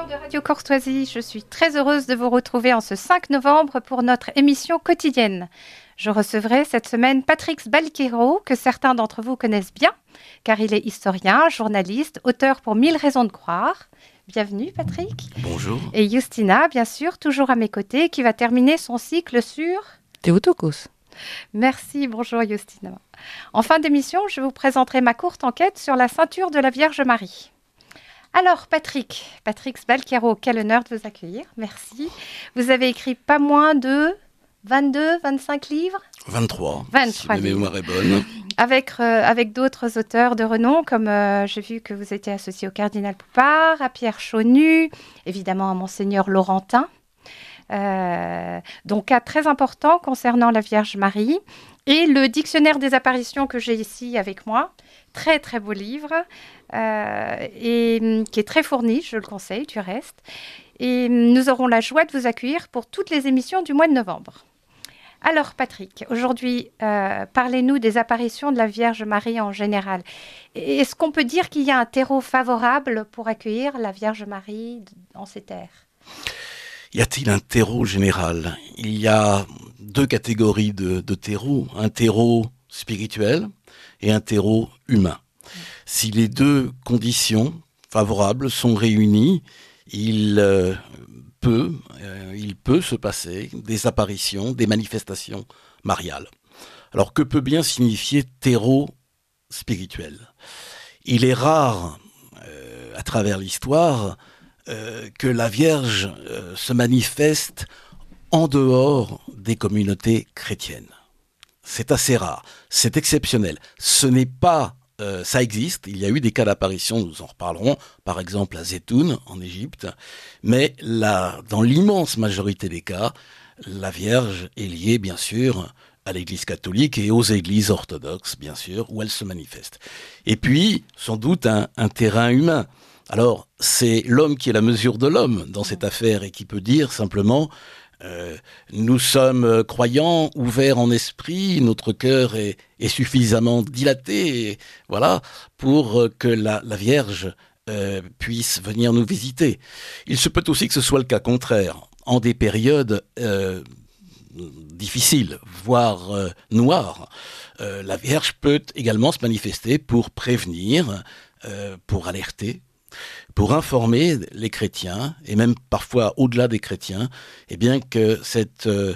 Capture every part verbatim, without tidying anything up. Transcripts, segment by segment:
auditeurs de Radio Courtoisie, je suis très heureuse de vous retrouver en ce cinq novembre pour notre émission quotidienne. Je recevrai cette semaine Patrick Balquero, que certains d'entre vous connaissent bien, car il est historien, journaliste, auteur pour Mille raisons de croire. Bienvenue Patrick. Bonjour. Et Justina, bien sûr, toujours à mes côtés, qui va terminer son cycle sur Théotokos. Merci, bonjour Justina. En fin d'émission, je vous présenterai ma courte enquête sur la ceinture de la Vierge Marie. Alors Patrick, Patrick Balquero, quel honneur de vous accueillir, merci. Vous avez écrit pas moins de vingt-deux, vingt-cinq livres vingt-trois, vingt-trois si ma livres. mémoire est bonne. Avec, euh, avec d'autres auteurs de renom, comme euh, j'ai vu que vous étiez associé au cardinal Poupard, à Pierre Chaunu, évidemment à Monseigneur Laurentin. Euh, donc, cas très important concernant la Vierge Marie. Et le dictionnaire des apparitions que j'ai ici avec moi, très très beau livre, euh, et qui est très fourni, je le conseille, du reste. Et nous aurons la joie de vous accueillir pour toutes les émissions du mois de novembre. Alors Patrick, aujourd'hui, euh, parlez-nous des apparitions de la Vierge Marie en général. Est-ce qu'on peut dire qu'il y a un terreau favorable pour accueillir la Vierge Marie en ces terres ? Y a-t-il un terreau général ? Il y a deux catégories de, de terreaux, un terreau spirituel et un terreau humain. Si les deux conditions favorables sont réunies, il euh, peut, euh, il peut se passer des apparitions, des manifestations mariales. Alors que peut bien signifier terreau spirituel ? Il est rare, euh, à travers l'histoire, Euh, que la Vierge euh, se manifeste en dehors des communautés chrétiennes. C'est assez rare, c'est exceptionnel. Ce n'est pas, euh, ça existe, il y a eu des cas d'apparition, nous en reparlerons, par exemple à Zeytoun, en Égypte, mais là, dans l'immense majorité des cas, la Vierge est liée, bien sûr, à l'Église catholique et aux églises orthodoxes, bien sûr, où elle se manifeste. Et puis, sans doute, un, un terrain humain. Alors, c'est l'homme qui est la mesure de l'homme dans cette affaire et qui peut dire simplement euh, « nous sommes croyants, ouverts en esprit, notre cœur est, est suffisamment dilaté et, voilà, pour que la, la Vierge euh, puisse venir nous visiter ». Il se peut aussi que ce soit le cas contraire, en des périodes euh, difficiles, voire euh, noires. Euh, la Vierge peut également se manifester pour prévenir, euh, pour alerter, pour informer les chrétiens, et même parfois au-delà des chrétiens, eh bien que cette euh,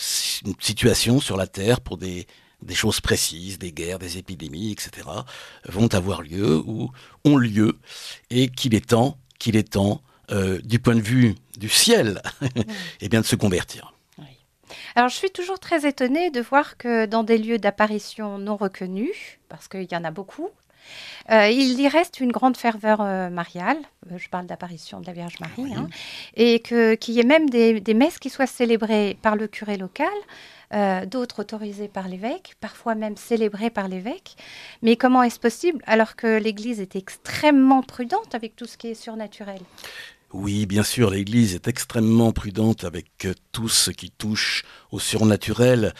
situation sur la terre, pour des, des choses précises, des guerres, des épidémies, et cetera, vont avoir lieu ou ont lieu, et qu'il est temps, qu'il est temps, euh, du point de vue du ciel, eh bien de se convertir. Alors, je suis toujours très étonnée de voir que dans des lieux d'apparition non reconnus, parce qu'il y en a beaucoup, Euh, il y reste une grande ferveur euh, mariale, euh, je parle d'apparition de la Vierge Marie, Oui. hein, et que, qu'il y ait même des, des messes qui soient célébrées par le curé local, euh, d'autres autorisées par l'évêque, parfois même célébrées par l'évêque. Mais comment est-ce possible alors que l'Église est extrêmement prudente avec tout ce qui est surnaturel ? Oui, bien sûr, l'Église est extrêmement prudente avec euh, tout ce qui touche au surnaturel,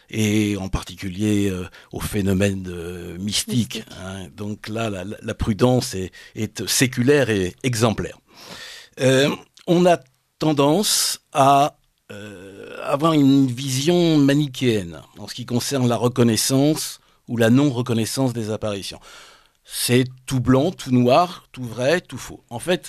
et en particulier euh, au phénomène euh, mystique. Mystique. Hein. Donc là, la, la prudence est, est séculaire et exemplaire. Euh, on a tendance à euh, avoir une vision manichéenne en ce qui concerne la reconnaissance ou la non-reconnaissance des apparitions. C'est tout blanc, tout noir, tout vrai, tout faux. En fait,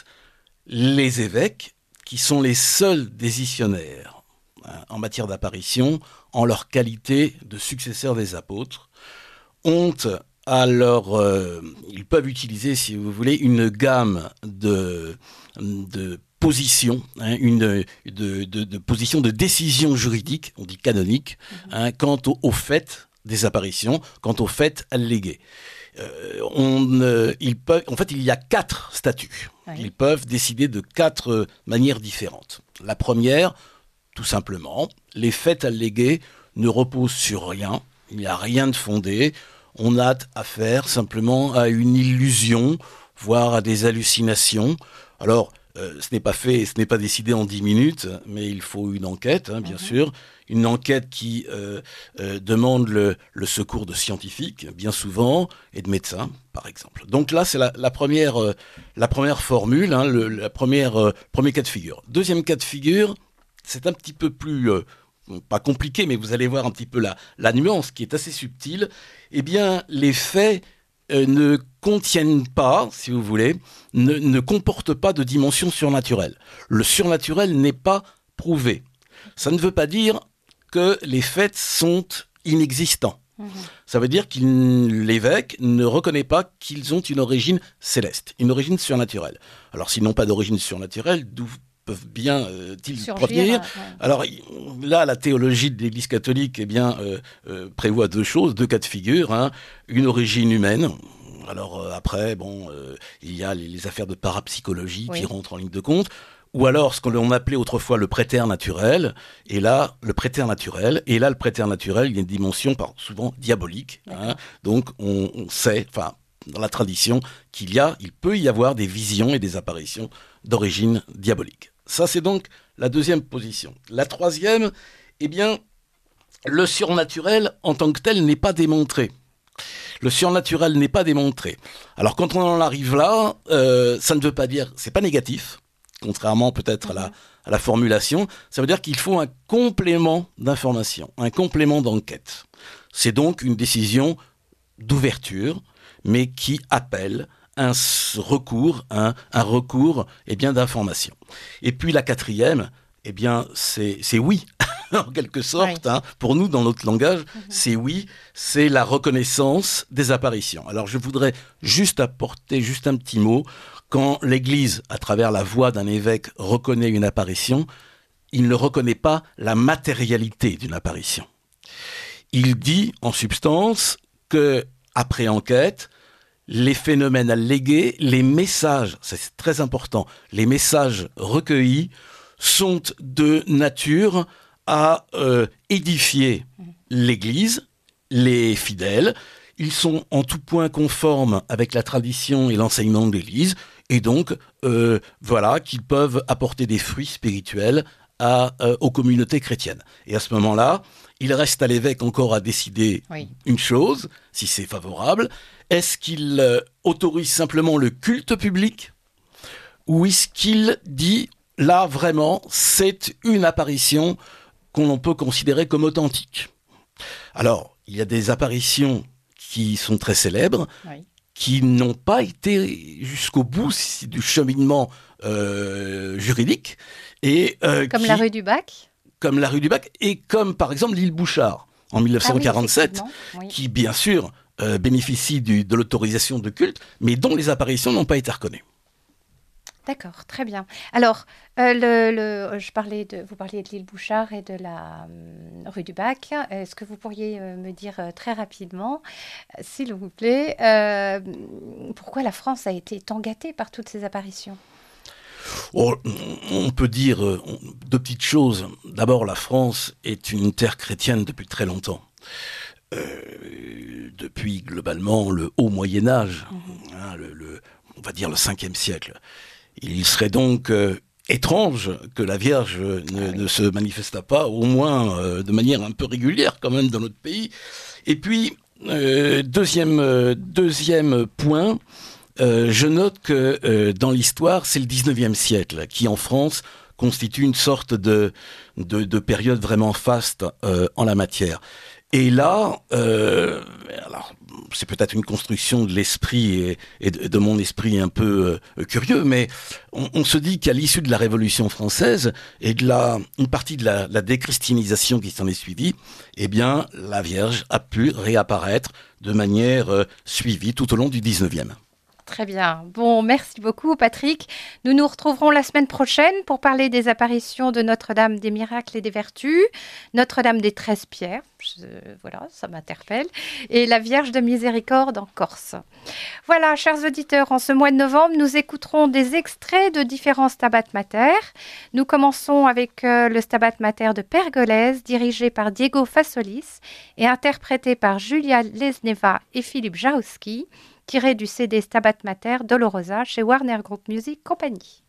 les évêques, qui sont les seuls décisionnaires en matière d'apparition, en leur qualité de successeurs des apôtres, ont à leur, euh, ils peuvent utiliser, si vous voulez, une gamme de, de positions, hein, une de, de, de positions de décision juridique, on dit canonique, hein, quant au, au fait des apparitions, quant au fait allégué. Euh, on, euh, ils peuvent, en fait, il y a quatre statuts. Oui. Ils peuvent décider de quatre manières différentes. La première, tout simplement, les faits allégués ne reposent sur rien, il n'y a rien de fondé, on a affaire simplement à une illusion, voire à des hallucinations. Alors, euh, ce n'est pas fait, ce n'est pas décidé en dix minutes, mais il faut une enquête, hein, bien mmh. sûr. Une enquête qui euh, euh, demande le, le secours de scientifiques, bien souvent, et de médecins, par exemple. Donc là, c'est la, la, première, euh, la première formule, hein, le la première, euh, premier cas de figure. Deuxième cas de figure, c'est un petit peu plus... Euh, pas compliqué, mais vous allez voir un petit peu la, la nuance qui est assez subtile. Eh bien, les faits euh, ne contiennent pas, si vous voulez, ne, ne comportent pas de dimension surnaturelle. Le surnaturel n'est pas prouvé. Ça ne veut pas dire que les faits sont inexistants. Mmh. Ça veut dire que l'évêque ne reconnaît pas qu'ils ont une origine céleste, une origine surnaturelle. Alors, s'ils n'ont pas d'origine surnaturelle, d'où peuvent bien euh, ils provenir. Ouais. Alors là, la théologie de l'Église catholique eh bien, euh, euh, prévoit deux choses, deux cas de figure. Hein. Une origine humaine. Alors euh, après, bon, euh, il y a les, les affaires de parapsychologie oui. qui rentrent en ligne de compte. Ou alors ce qu'on appelait autrefois le prétère naturel. Et là, le prétère naturel. Et là, le prétère naturel, il y a une dimension par, souvent diabolique. Hein. Donc on, on sait, enfin, dans la tradition, qu'il y a, il peut y avoir des visions et des apparitions d'origine diabolique. Ça, c'est donc la deuxième position. La troisième, eh bien, le surnaturel en tant que tel n'est pas démontré. Le surnaturel n'est pas démontré. Alors, quand on en arrive là, euh, ça ne veut pas dire, c'est pas négatif, contrairement peut-être à la, à la formulation. Ça veut dire qu'il faut un complément d'information, un complément d'enquête. C'est donc une décision d'ouverture, mais qui appelle un recours, un, un recours eh bien, d'information. Et puis la quatrième, eh bien, c'est, c'est oui, en quelque sorte. Oui. Hein, pour nous, dans notre langage, mm-hmm. c'est oui, c'est la reconnaissance des apparitions. Alors je voudrais juste apporter juste un petit mot. Quand l'Église, à travers la voix d'un évêque, reconnaît une apparition, il ne reconnaît pas la matérialité d'une apparition. Il dit, en substance, que après enquête, les phénomènes allégués, les messages, c'est très important, les messages recueillis sont de nature à euh, édifier l'Église, les fidèles. Ils sont en tout point conformes avec la tradition et l'enseignement de l'Église, et donc, euh, voilà, qu'ils peuvent apporter des fruits spirituels à, euh, aux communautés chrétiennes. Et à ce moment-là, il reste à l'évêque encore à décider oui. une chose, si c'est favorable. Est-ce qu'il euh, autorise simplement le culte public ou est-ce qu'il dit, là, vraiment, c'est une apparition qu'on peut considérer comme authentique? Alors, il y a des apparitions qui sont très célèbres, oui. qui n'ont pas été jusqu'au bout du cheminement euh, juridique. Et, euh, comme qui, la rue du Bac Comme la rue du Bac, et comme, par exemple, l'île Bouchard, en dix-neuf cent quarante-sept, ah oui, oui. qui, bien sûr, euh, bénéficie du, de l'autorisation de culte, mais dont les apparitions n'ont pas été reconnues. D'accord, très bien. Alors, euh, le, le, je parlais de, vous parliez de l'île Bouchard et de la euh, rue du Bac. Est-ce que vous pourriez euh, me dire euh, très rapidement, euh, s'il vous plaît, euh, pourquoi la France a été tant gâtée par toutes ces apparitions ? Oh, on peut dire euh, deux petites choses. D'abord, la France est une terre chrétienne depuis très longtemps. Euh, depuis, globalement, le haut Moyen-Âge, mmh. hein, le, le, on va dire le cinquième siècle. Il serait donc euh, étrange que la Vierge ne, ah oui. ne se manifestât pas, au moins euh, de manière un peu régulière quand même dans notre pays. Et puis, euh, deuxième, euh, deuxième point, euh, je note que euh, dans l'histoire, c'est le dix-neuvième siècle qui, en France, constitue une sorte de, de, de période vraiment faste euh, en la matière. Et là, euh, alors, c'est peut-être une construction de l'esprit et, et de, de mon esprit un peu euh, curieux, mais on, on se dit qu'à l'issue de la Révolution française et de la, une partie de la, la déchristianisation qui s'en est suivie, eh bien, la Vierge a pu réapparaître de manière euh, suivie tout au long du dix-neuvième. Très bien. Bon, merci beaucoup, Patrick. Nous nous retrouverons la semaine prochaine pour parler des apparitions de Notre-Dame des miracles et des vertus, Notre-Dame des treize pierres, je, voilà, ça m'interpelle, et la Vierge de Miséricorde en Corse. Voilà, chers auditeurs, en ce mois de novembre, nous écouterons des extraits de différents Stabat Mater. Nous commençons avec euh, le Stabat Mater de Pergolèse, dirigé par Diego Fasolis et interprété par Julia Lesneva et Philippe Jaowski, tiré du C D Stabat Mater Dolorosa chez Warner Group Music Company.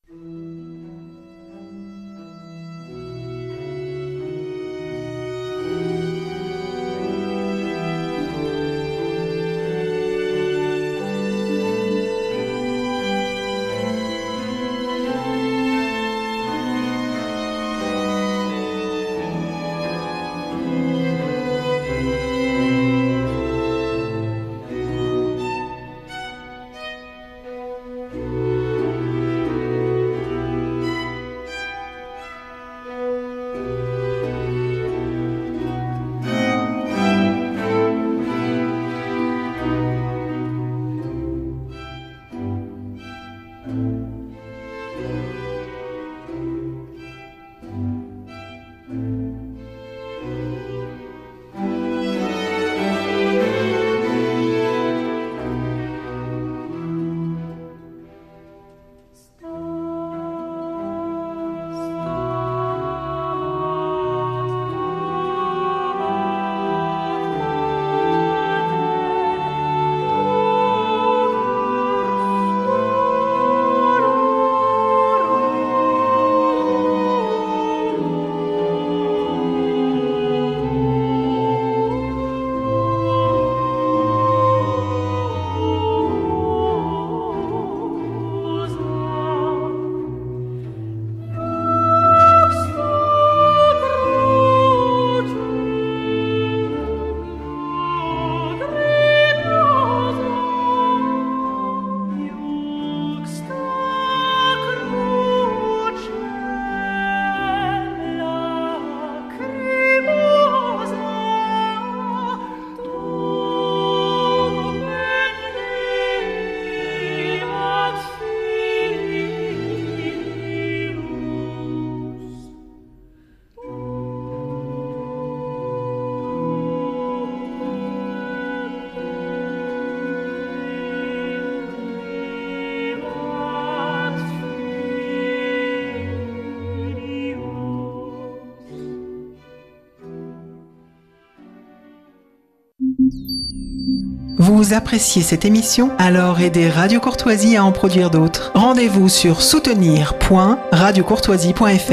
Vous appréciez cette émission? Alors aidez Radio Courtoisie à en produire d'autres. Rendez-vous sur soutenir point radio courtoisie point f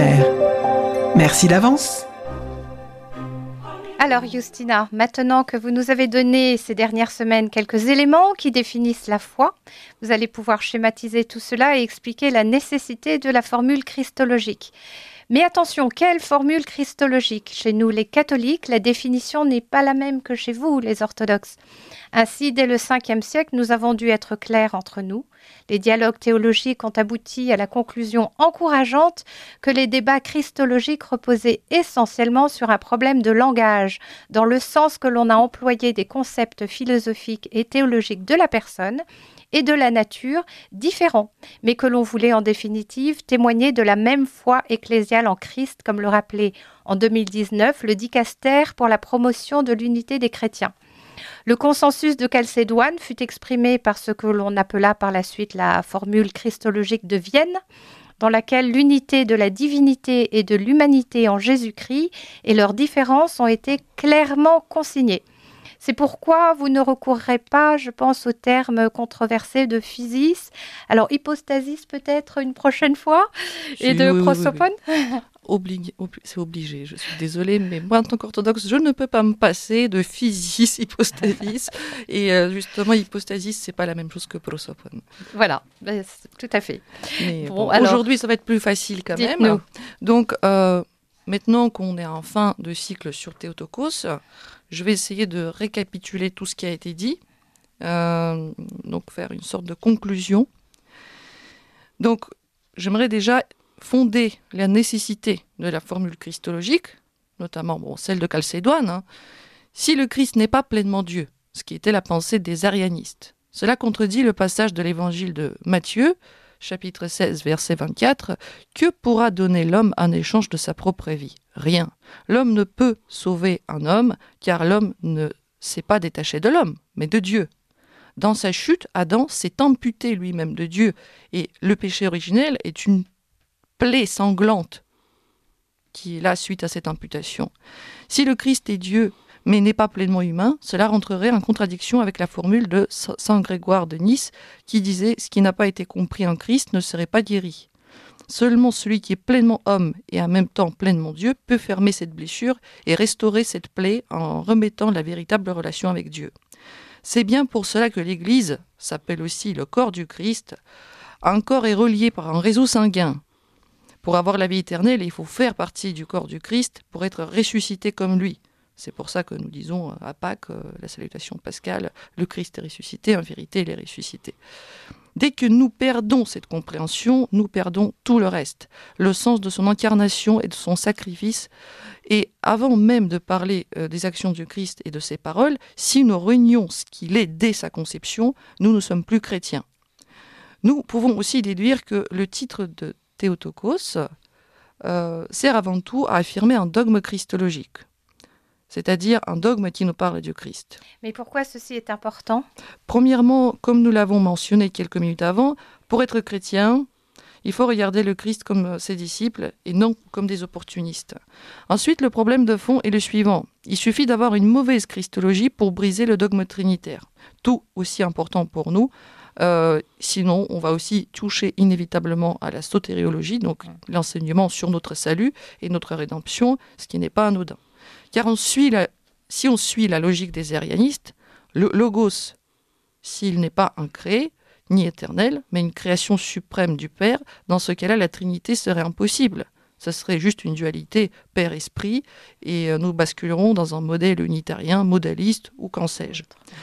r. Merci d'avance. Alors Justina, maintenant que vous nous avez donné ces dernières semaines quelques éléments qui définissent la foi, vous allez pouvoir schématiser tout cela et expliquer la nécessité de la formule christologique. Mais attention, quelle formule christologique? Chez nous, les catholiques, la définition n'est pas la même que chez vous, les orthodoxes. Ainsi, dès le cinquième siècle, nous avons dû être clairs entre nous. Les dialogues théologiques ont abouti à la conclusion encourageante que les débats christologiques reposaient essentiellement sur un problème de langage, dans le sens que l'on a employé des concepts philosophiques et théologiques de la personne et de la nature différents, mais que l'on voulait en définitive témoigner de la même foi ecclésiale en Christ, comme le rappelait en deux mille dix-neuf le dicaster pour la promotion de l'unité des chrétiens. Le consensus de Chalcédoine fut exprimé par ce que l'on appela par la suite la formule christologique de Vienne, dans laquelle l'unité de la divinité et de l'humanité en Jésus-Christ et leurs différences ont été clairement consignées. C'est pourquoi vous ne recourrez pas, je pense, au terme controversé de physis. Alors, hypostasis peut-être une prochaine fois, et Si, de oui, prosopone. oui, oui. Obligé, obli- c'est obligé, je suis désolée, mais moi en tant qu'orthodoxe, je ne peux pas me passer de physis, hypostasis, et euh, justement, hypostasis, c'est pas la même chose que prosopone. Voilà, ben, c'est- tout à fait. Mais Bon, bon, alors, aujourd'hui, ça va être plus facile quand même. dites-nous. Donc, euh, maintenant qu'on est en fin de cycle sur Théotokos, je vais essayer de récapituler tout ce qui a été dit, euh, donc faire une sorte de conclusion. Donc, j'aimerais déjà fonder la nécessité de la formule christologique, notamment bon, celle de Chalcédoine, hein. Si le Christ n'est pas pleinement Dieu, ce qui était la pensée des arianistes, cela contredit le passage de l'évangile de Matthieu, chapitre seize, verset vingt-quatre, « Que pourra donner l'homme en échange de sa propre vie? Rien. L'homme ne peut sauver un homme, car l'homme ne s'est pas détaché de l'homme, mais de Dieu. Dans sa chute, Adam s'est amputé lui-même de Dieu, et le péché originel est une plaie sanglante qui est là suite à cette amputation. Si le Christ est Dieu, mais n'est pas pleinement humain, cela rentrerait en contradiction avec la formule de Saint Grégoire de Nice qui disait « Ce qui n'a pas été compris en Christ ne serait pas guéri ». Seulement celui qui est pleinement homme et en même temps pleinement Dieu peut fermer cette blessure et restaurer cette plaie en remettant la véritable relation avec Dieu. C'est bien pour cela que l'Église s'appelle aussi le corps du Christ. Un corps est relié par un réseau sanguin. Pour avoir la vie éternelle, il faut faire partie du corps du Christ pour être ressuscité comme lui. C'est pour ça que nous disons à Pâques, la salutation pascale, le Christ est ressuscité, en vérité il est ressuscité. Dès que nous perdons cette compréhension, nous perdons tout le reste, le sens de son incarnation et de son sacrifice. Et avant même de parler euh, des actions du Christ et de ses paroles, si nous renions ce qu'il est dès sa conception, nous ne sommes plus chrétiens. Nous pouvons aussi déduire que le titre de Théotokos euh, sert avant tout à affirmer un dogme christologique, c'est-à-dire un dogme qui nous parle du Christ. Mais pourquoi ceci est important ? Premièrement, comme nous l'avons mentionné quelques minutes avant, pour être chrétien, il faut regarder le Christ comme ses disciples et non comme des opportunistes. Ensuite, le problème de fond est le suivant. Il suffit d'avoir une mauvaise christologie pour briser le dogme trinitaire. Tout aussi important pour nous. Euh, sinon, on va aussi toucher inévitablement à la sotériologie, donc l'enseignement sur notre salut et notre rédemption, ce qui n'est pas anodin. Car on suit la, si on suit la logique des arianistes, le logos, s'il n'est pas un créé, ni éternel, mais une création suprême du Père, dans ce cas-là, la Trinité serait impossible. Ce serait juste une dualité Père-Esprit, et nous basculerons dans un modèle unitarien, modaliste, ou qu'en sais-je.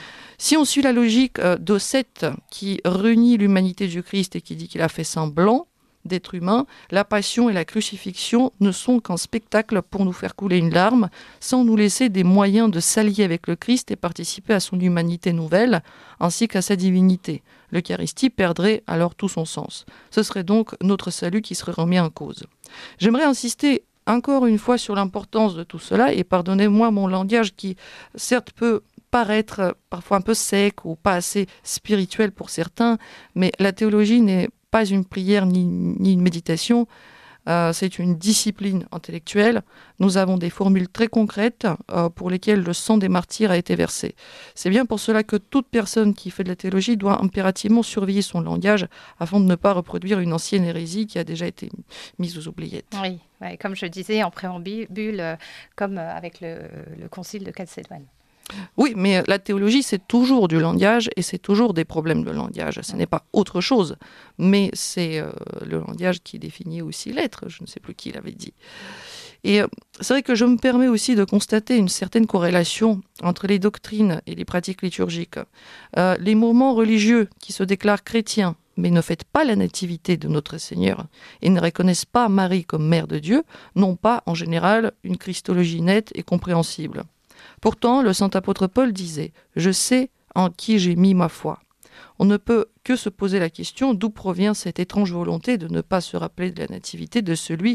Si on suit la logique d'Ocète, qui renie l'humanité du Christ et qui dit qu'il a fait semblant d'être humain, la passion et la crucifixion ne sont qu'un spectacle pour nous faire couler une larme, sans nous laisser des moyens de s'allier avec le Christ et participer à son humanité nouvelle, ainsi qu'à sa divinité. L'Eucharistie perdrait alors tout son sens. Ce serait donc notre salut qui serait remis en cause. J'aimerais insister encore une fois sur l'importance de tout cela, et pardonnez-moi mon langage qui, certes, peut paraître parfois un peu sec ou pas assez spirituel pour certains, mais la théologie n'est pas une prière ni, ni une méditation, euh, c'est une discipline intellectuelle. Nous avons des formules très concrètes euh, pour lesquelles le sang des martyrs a été versé. C'est bien pour cela que toute personne qui fait de la théologie doit impérativement surveiller son langage afin de ne pas reproduire une ancienne hérésie qui a déjà été mise aux oubliettes. Oui, ouais, comme je disais en préambule, euh, comme euh, avec le, le concile de Chalcédoine. Oui, mais la théologie, c'est toujours du langage et c'est toujours des problèmes de langage. Ce n'est pas autre chose, mais c'est euh, le langage qui définit aussi l'être. Je ne sais plus qui l'avait dit. Et euh, c'est vrai que je me permets aussi de constater une certaine corrélation entre les doctrines et les pratiques liturgiques. Euh, les mouvements religieux qui se déclarent chrétiens, mais ne fêtent pas la nativité de notre Seigneur et ne reconnaissent pas Marie comme mère de Dieu, n'ont pas en général une christologie nette et compréhensible. Pourtant, le saint apôtre Paul disait « Je sais en qui j'ai mis ma foi ». On ne peut que se poser la question d'où provient cette étrange volonté de ne pas se rappeler de la nativité de celui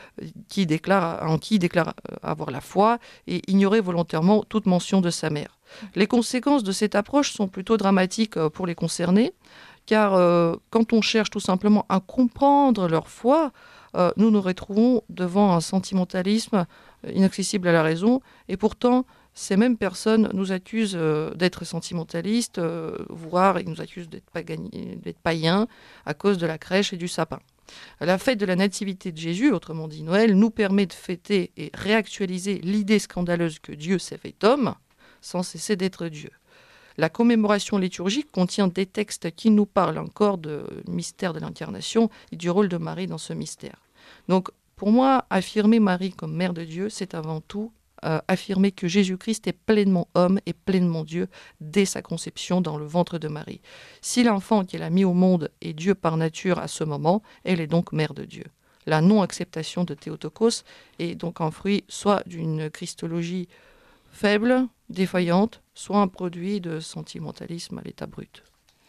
qui déclare, en qui il déclare avoir la foi et ignorer volontairement toute mention de sa mère. Les conséquences de cette approche sont plutôt dramatiques pour les concernés, car euh, quand on cherche tout simplement à comprendre leur foi, euh, nous nous retrouvons devant un sentimentalisme inaccessible à la raison, et pourtant ces mêmes personnes nous accusent euh, d'être sentimentalistes, euh, voire ils nous accusent d'être, pagani- d'être païens à cause de la crèche et du sapin. La fête de la nativité de Jésus, autrement dit Noël, nous permet de fêter et réactualiser l'idée scandaleuse que Dieu s'est fait homme, sans cesser d'être Dieu. La commémoration liturgique contient des textes qui nous parlent encore du mystère de l'incarnation et du rôle de Marie dans ce mystère. Donc, pour moi, affirmer Marie comme mère de Dieu, c'est avant tout euh, affirmer que Jésus-Christ est pleinement homme et pleinement Dieu dès sa conception dans le ventre de Marie. Si l'enfant qu'elle a mis au monde est Dieu par nature à ce moment, elle est donc mère de Dieu. La non-acceptation de Théotokos est donc un fruit soit d'une christologie faible, défaillante, soit un produit de sentimentalisme à l'état brut.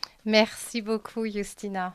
Merci beaucoup, Justina.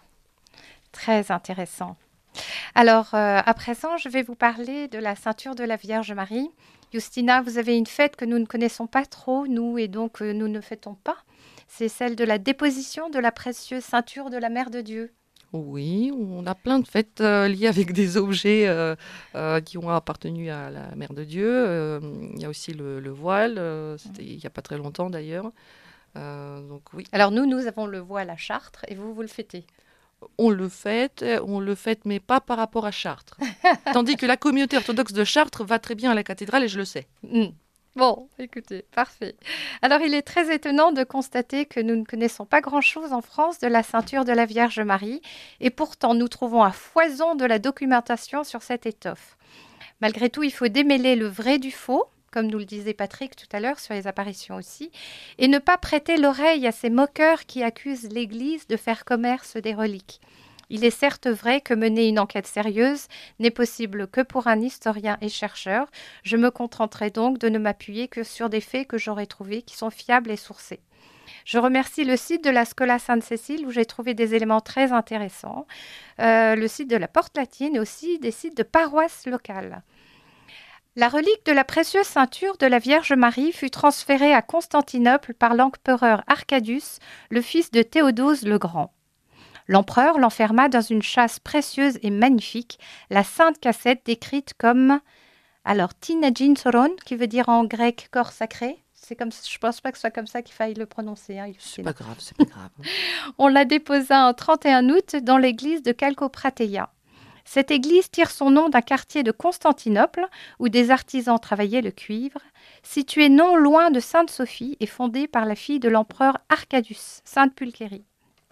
Très intéressant. Alors, euh, à présent, je vais vous parler de la ceinture de la Vierge Marie. Justina, vous avez une fête que nous ne connaissons pas trop, nous, et donc euh, nous ne fêtons pas. C'est celle de la déposition de la précieuse ceinture de la Mère de Dieu. Oui, on a plein de fêtes euh, liées avec des objets euh, euh, qui ont appartenu à la Mère de Dieu. Euh, il y a aussi le, le voile, euh, c'était il n'y a pas très longtemps d'ailleurs. Euh, donc oui. Alors nous, nous avons le voile à Chartres et vous, vous le fêtez. on le fête, on le fête, mais pas par rapport à Chartres. Tandis que la communauté orthodoxe de Chartres va très bien à la cathédrale, et je le sais. Mm. Bon, écoutez, parfait. Alors, il est très étonnant de constater que nous ne connaissons pas grand-chose en France de la ceinture de la Vierge Marie, et pourtant nous trouvons à foison de la documentation sur cette étoffe. Malgré tout, il faut démêler le vrai du faux, comme nous le disait Patrick tout à l'heure sur les apparitions aussi, et ne pas prêter l'oreille à ces moqueurs qui accusent l'Église de faire commerce des reliques. Il est certes vrai que mener une enquête sérieuse n'est possible que pour un historien et chercheur. Je me contenterai donc de ne m'appuyer que sur des faits que j'aurai trouvés qui sont fiables et sourcés. Je remercie le site de la Schola Sainte-Cécile où j'ai trouvé des éléments très intéressants, euh, le site de la Porte Latine et aussi des sites de paroisses locales. La relique de la précieuse ceinture de la Vierge Marie fut transférée à Constantinople par l'empereur Arcadius, le fils de Théodose le Grand. L'empereur l'enferma dans une châsse précieuse et magnifique, la sainte cassette décrite comme alors Tinagin Soron, qui veut dire en grec corps sacré. C'est comme, je ne pense pas que ce soit comme ça qu'il faille le prononcer. Hein, c'est pas grave, c'est pas grave. On la déposa en trente et un août dans l'église de Calcoprateia. Cette église tire son nom d'un quartier de Constantinople où des artisans travaillaient le cuivre, situé non loin de Sainte-Sophie et fondée par la fille de l'empereur Arcadius, Sainte Pulchérie.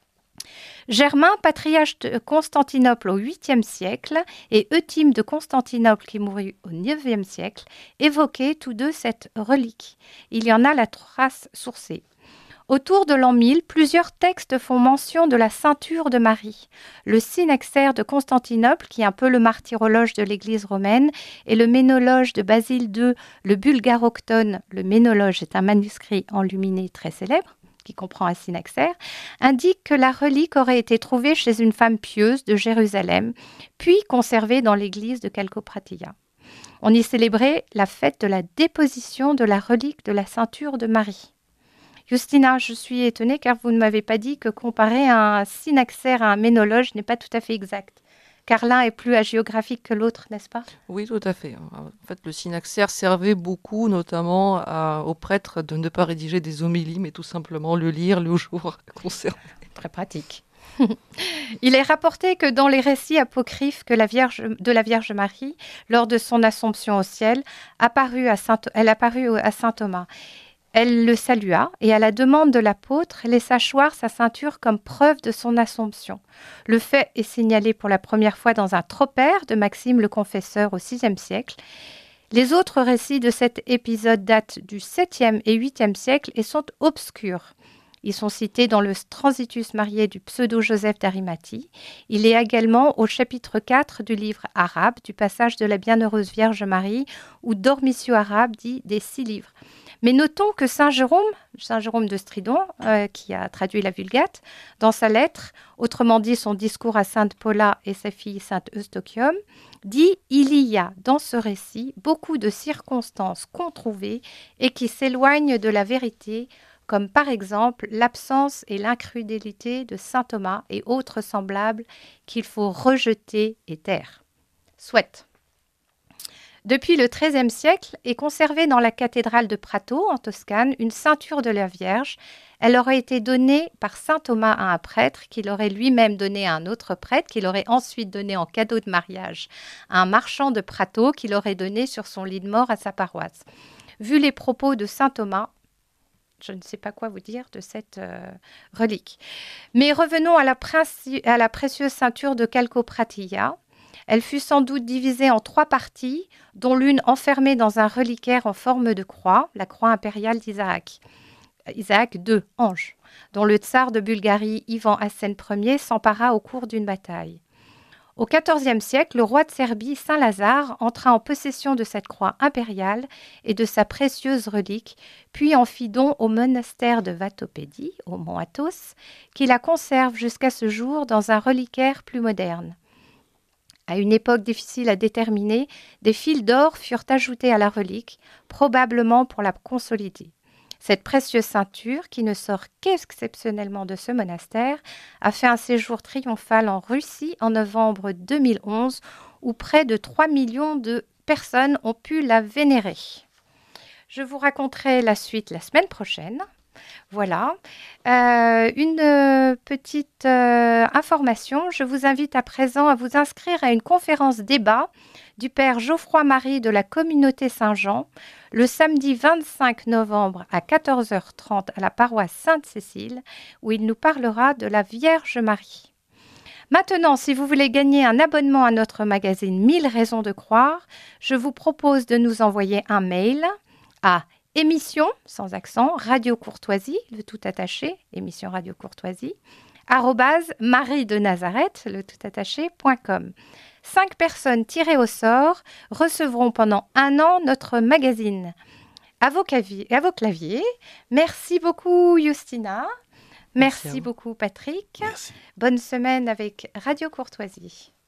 Germain, patriarche de Constantinople au huitième siècle, et Euthyme de Constantinople, qui mourut au neuvième siècle, évoquaient tous deux cette relique. Il y en a la trace sourcée. Autour de l'an mille, plusieurs textes font mention de la ceinture de Marie. Le Synaxaire de Constantinople, qui est un peu le martyrologe de l'Église romaine, et le Ménologe de Basile deux, le Bulgaroctone, le Ménologe est un manuscrit enluminé très célèbre, qui comprend un synaxaire, indique que la relique aurait été trouvée chez une femme pieuse de Jérusalem, puis conservée dans l'église de Calcoprateia. On y célébrait la fête de la déposition de la relique de la ceinture de Marie. Justina, je suis étonnée car vous ne m'avez pas dit que comparer un synaxaire à un ménologe n'est pas tout à fait exact. Car l'un est plus hagiographique que l'autre, n'est-ce pas? Oui, tout à fait. En fait, le synaxaire servait beaucoup, notamment à, aux prêtres, de ne pas rédiger des homélies, mais tout simplement le lire le jour concerné. Très pratique. Il est rapporté que dans les récits apocryphes que la Vierge, de la Vierge Marie, lors de son assomption au ciel, apparut à Saint, elle apparut à saint Thomas. Elle le salua et, à la demande de l'apôtre, laissa choir sa ceinture comme preuve de son assomption. Le fait est signalé pour la première fois dans un tropaire de Maxime le Confesseur au sixième siècle. Les autres récits de cet épisode datent du septième et huitième siècle et sont obscurs. Ils sont cités dans le Transitus Mariae du pseudo-Joseph d'Arimathie. Il est également au chapitre quatre du livre arabe, du passage de la Bienheureuse Vierge Marie, ou Dormitio arabe dit des six livres. Mais notons que saint Jérôme, saint Jérôme de Stridon, euh, qui a traduit la Vulgate, dans sa lettre, autrement dit son discours à sainte Paula et sa fille sainte Eustochium, dit « Il y a dans ce récit beaucoup de circonstances controuvées et qui s'éloignent de la vérité, comme par exemple l'absence et l'incrédulité de saint Thomas et autres semblables qu'il faut rejeter et taire. » Soit. Depuis le treizième siècle est conservée dans la cathédrale de Prato, en Toscane, une ceinture de la Vierge. Elle aurait été donnée par saint Thomas à un prêtre, qui l'aurait lui-même donnée à un autre prêtre, qui l'aurait ensuite donnée en cadeau de mariage à un marchand de Prato, qui l'aurait donnée sur son lit de mort à sa paroisse. Vu les propos de saint Thomas, je ne sais pas quoi vous dire de cette euh, relique. Mais revenons à la, princi- à la précieuse ceinture de Calcoprateia. Elle fut sans doute divisée en trois parties, dont l'une enfermée dans un reliquaire en forme de croix, la croix impériale d'Isaac. Isaac deux, ange, dont le tsar de Bulgarie, Ivan Hassen Ier, s'empara au cours d'une bataille. Au quatorzième siècle, le roi de Serbie, Saint Lazare, entra en possession de cette croix impériale et de sa précieuse relique, puis en fit don au monastère de Vatopédie, au mont Athos, qui la conserve jusqu'à ce jour dans un reliquaire plus moderne. À une époque difficile à déterminer, des fils d'or furent ajoutés à la relique, probablement pour la consolider. Cette précieuse ceinture, qui ne sort qu'exceptionnellement de ce monastère, a fait un séjour triomphal en Russie en novembre deux mille onze, où près de trois millions de personnes ont pu la vénérer. Je vous raconterai la suite la semaine prochaine. Voilà. Euh, une euh, petite euh, information, je vous invite à présent à vous inscrire à une conférence débat du Père Geoffroy-Marie de la Communauté Saint-Jean le samedi vingt-cinq novembre à quatorze heures trente à la paroisse Sainte-Cécile, où il nous parlera de la Vierge Marie. Maintenant, si vous voulez gagner un abonnement à notre magazine mille raisons de croire, je vous propose de nous envoyer un mail à émission, sans accent, Radio Courtoisie, le tout attaché, émission Radio Courtoisie, arrobase Marie de Nazareth, le tout attaché, point com. Cinq personnes tirées au sort recevront pendant un an notre magazine. À vos, claviers, à vos claviers. Merci beaucoup, Justina. Merci, Merci beaucoup, Patrick. Merci. Bonne semaine avec Radio Courtoisie.